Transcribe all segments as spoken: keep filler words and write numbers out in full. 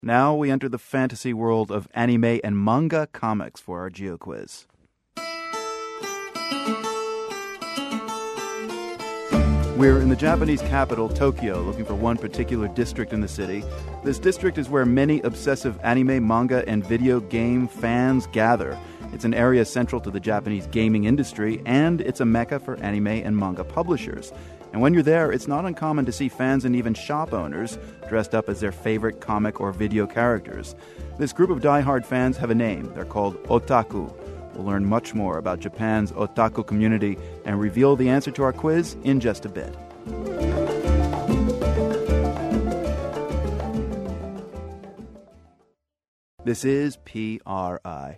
Now we enter the fantasy world of anime and manga comics for our Geo Quiz. We're in the Japanese capital, Tokyo, looking for one particular district in the city. This district is where many obsessive anime, manga, and video game fans gather. It's an area central to the Japanese gaming industry, and it's a mecca for anime and manga publishers. And when you're there, it's not uncommon to see fans and even shop owners dressed up as their favorite comic or video characters. This group of diehard fans have a name. They're called otaku. We'll learn much more about Japan's otaku community and reveal the answer to our quiz in just a bit. This is P R I.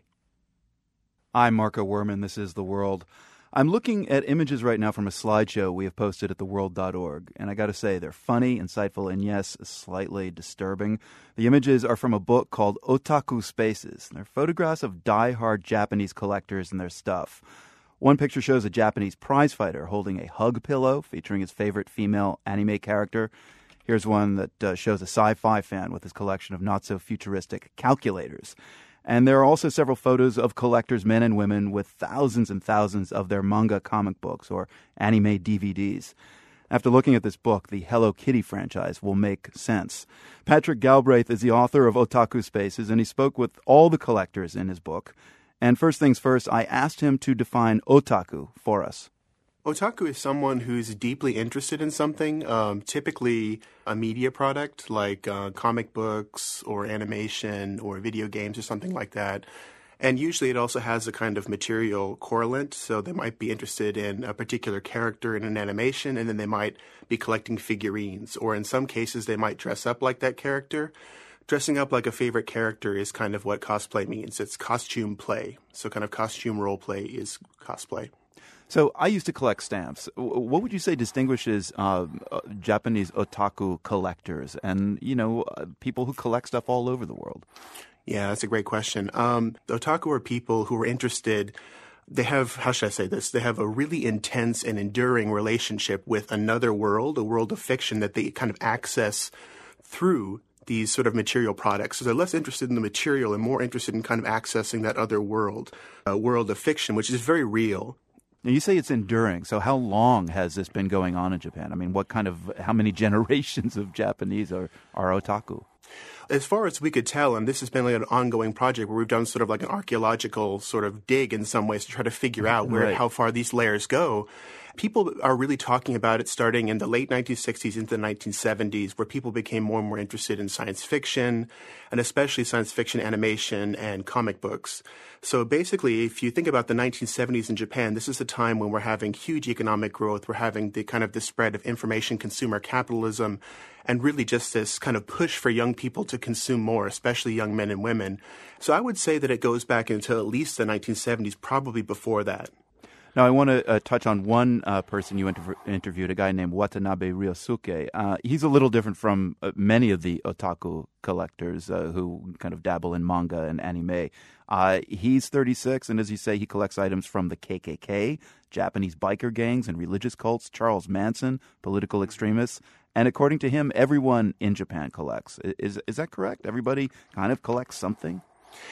I'm Marco Werman. This is The World. I'm looking at images right now from a slideshow we have posted at the world dot org, and I got to say, they're funny, insightful, and yes, slightly disturbing. The images are from a book called Otaku Spaces. They're photographs of die-hard Japanese collectors and their stuff. One picture shows a Japanese prizefighter holding a hug pillow featuring his favorite female anime character. Here's one that uh, shows a sci-fi fan with his collection of not-so-futuristic calculators. And there are also several photos of collectors, men and women, with thousands and thousands of their manga comic books or anime D V Ds. After looking at this book, the Hello Kitty franchise will make sense. Patrick Galbraith is the author of Otaku Spaces, and he spoke with all the collectors in his book. And first things first, I asked him to define otaku for us. Otaku is someone who's deeply interested in something, um, typically a media product like uh, comic books or animation or video games or something like that. And usually it also has a kind of material correlate, so they might be interested in a particular character in an animation, and then they might be collecting figurines. Or in some cases, they might dress up like that character. Dressing up like a favorite character is kind of what cosplay means. It's costume play. So kind of costume role play is cosplay. So I used to collect stamps. What would you say distinguishes uh, Japanese otaku collectors and, you know, uh, people who collect stuff all over the world? Yeah, that's a great question. Um, otaku are people who are interested. They have, how should I say this? They have a really intense and enduring relationship with another world, a world of fiction that they kind of access through these sort of material products. So they're less interested in the material and more interested in kind of accessing that other world, a world of fiction, which is very real. Now, you say it's enduring. So how long has this been going on in Japan? I mean, what kind of, how many generations of Japanese are, are otaku? As far as we could tell, and this has been like an ongoing project where we've done sort of like an archaeological sort of dig in some ways to try to figure out where right. how far these layers go. People are really talking about it starting in the late nineteen sixties into the nineteen seventies, where people became more and more interested in science fiction, and especially science fiction animation and comic books. So basically, if you think about the nineteen seventies in Japan, this is a time when we're having huge economic growth. We're having the kind of the spread of information consumer capitalism, and really just this kind of push for young people to consume more, especially young men and women. So I would say that it goes back into at least the nineteen seventies, probably before that. Now, I want to uh, touch on one uh, person you inter- interviewed, a guy named Watanabe Ryosuke. Uh, he's a little different from uh, many of the otaku collectors uh, who kind of dabble in manga and anime. Uh, he's thirty-six, and as you say, he collects items from the K K K, Japanese biker gangs and religious cults, Charles Manson, political extremists. And according to him, everyone in Japan collects. Is, is that correct? Everybody kind of collects something?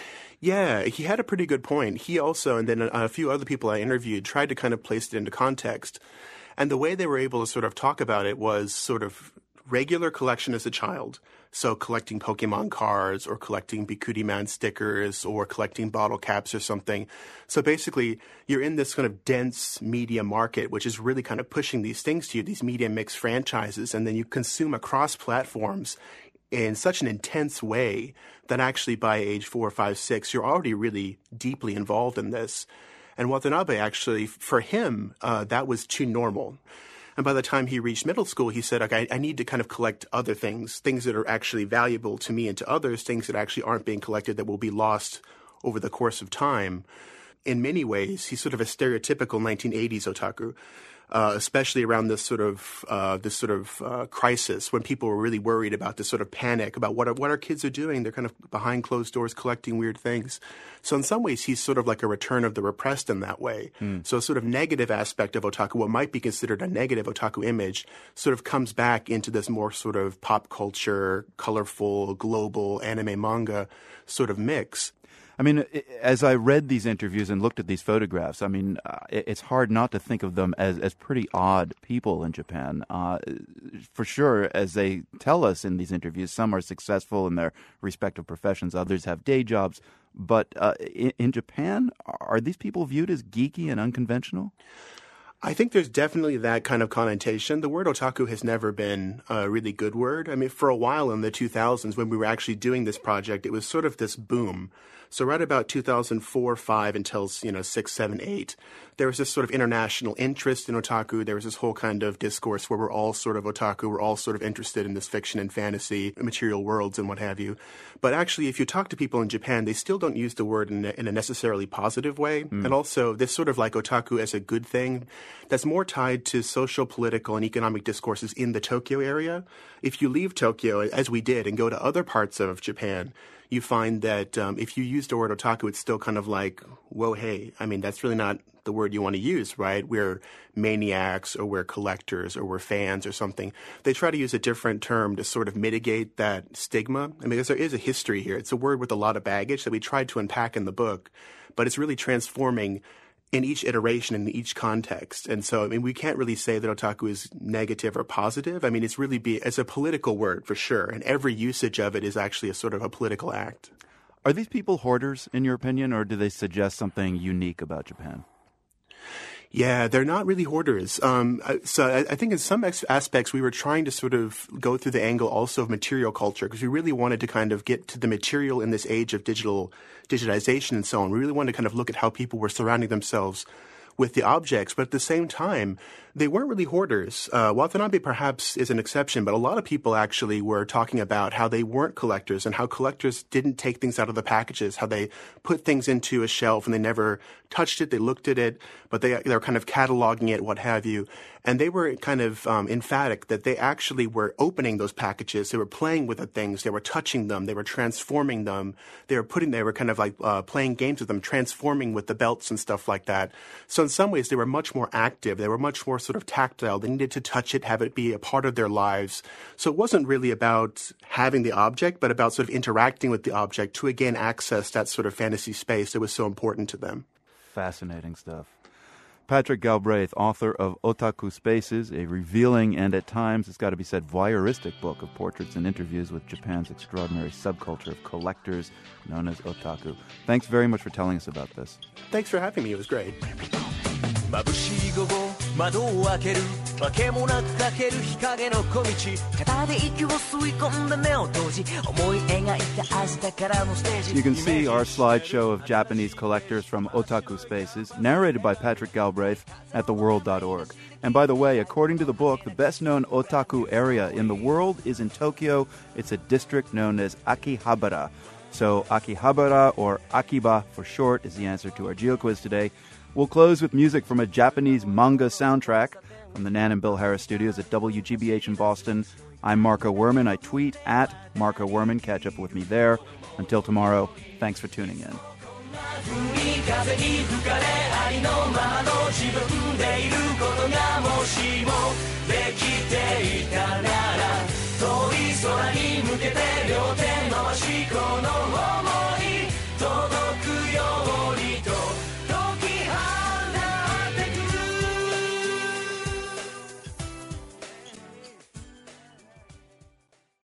Yeah, he had a pretty good point. He also, and then a, a few other people I interviewed, tried to kind of place it into context. And the way they were able to sort of talk about it was sort of regular collection as a child. So collecting Pokemon cards or collecting Bikuriman stickers or collecting bottle caps or something. So basically, you're in this kind of dense media market, which is really kind of pushing these things to you, these media mix franchises, and then you consume across platforms in such an intense way that actually by age four, five, six, you're already really deeply involved in this. And Watanabe actually, for him, uh, that was too normal. And by the time he reached middle school, he said, okay, I, I need to kind of collect other things, things that are actually valuable to me and to others, things that actually aren't being collected that will be lost over the course of time. In many ways, he's sort of a stereotypical nineteen eighties otaku. Uh, especially around this sort of uh, this sort of uh, crisis, when people were really worried about this sort of panic about what our, what our kids are doing. They're kind of behind closed doors collecting weird things. So in some ways, he's sort of like a return of the repressed in that way. Mm. So a sort of negative aspect of otaku, what might be considered a negative otaku image, sort of comes back into this more sort of pop culture, colorful, global anime manga sort of mix. I mean, as I read these interviews and looked at these photographs, I mean, uh, it's hard not to think of them as, as pretty odd people in Japan. Uh, for sure, as they tell us in these interviews, some are successful in their respective professions, others have day jobs. But uh, in, in Japan, are these people viewed as geeky and unconventional? I think there's definitely that kind of connotation. The word otaku has never been a really good word. I mean, for a while in the two thousands, when we were actually doing this project, it was sort of this boom. So right about two thousand four, five until, you know, six, seven, eight, there was this sort of international interest in otaku. There was this whole kind of discourse where we're all sort of otaku. We're all sort of interested in this fiction and fantasy, material worlds and what have you. But actually, if you talk to people in Japan, they still don't use the word in a, in a necessarily positive way. Mm. And also, this sort of like otaku as a good thing, that's more tied to social, political, and economic discourses in the Tokyo area. If you leave Tokyo, as we did, and go to other parts of Japan, you find that um, if you use the word otaku, it's still kind of like, whoa, hey, I mean, that's really not the word you want to use, right? We're maniacs, or we're collectors, or we're fans, or something. They try to use a different term to sort of mitigate that stigma. I mean, because there is a history here. It's a word with a lot of baggage that we tried to unpack in the book, but it's really transforming in each iteration, in each context. And so, I mean, we can't really say that otaku is negative or positive. I mean, it's really be, it's a political word for sure. And every usage of it is actually a sort of a political act. Are these people hoarders, in your opinion, or do they suggest something unique about Japan? Yeah, they're not really hoarders. Um, so I, I think in some ex- aspects we were trying to sort of go through the angle also of material culture, because we really wanted to kind of get to the material in this age of digital digitization and so on. We really wanted to kind of look at how people were surrounding themselves with the objects, but at the same time, they weren't really hoarders. Uh, Watanabe perhaps is an exception, but a lot of people actually were talking about how they weren't collectors and how collectors didn't take things out of the packages, how they put things into a shelf and they never touched it, they looked at it, but they, they were kind of cataloging it, what have you. And they were kind of um, emphatic that they actually were opening those packages. They were playing with the things. They were touching them. They were transforming them. They were putting, they were kind of like uh, playing games with them, transforming with the belts and stuff like that. So in some ways, they were much more active. They were much more sort of tactile. They needed to touch it, have it be a part of their lives. So it wasn't really about having the object, but about sort of interacting with the object to, again, access that sort of fantasy space that was so important to them. Fascinating stuff. Patrick Galbraith, author of Otaku Spaces, a revealing and at times, it's got to be said, voyeuristic book of portraits and interviews with Japan's extraordinary subculture of collectors known as otaku. Thanks very much for telling us about this. Thanks for having me. It was great. 眩しい午後窓を開けるわけもなくかける日陰の小道片で息を吸い込んで目を閉じ思い描いた明日からのステージ You can see our slideshow of Japanese collectors from Otaku Spaces, narrated by Patrick Galbraith at the world dot org. And by the way, according to the book, the best-known otaku area in the world is in Tokyo. It's a district known as Akihabara. So Akihabara, or Akiba for short, is the answer to our GeoQuiz today. We'll close with music from a Japanese manga soundtrack from the Nan and Bill Harris studios at W G B H in Boston. I'm Marco Werman. I tweet at Marco Werman. Catch up with me there. Until tomorrow, thanks for tuning in. 風に吹かれありのままの自分でいることがもしもできていたなら遠い空に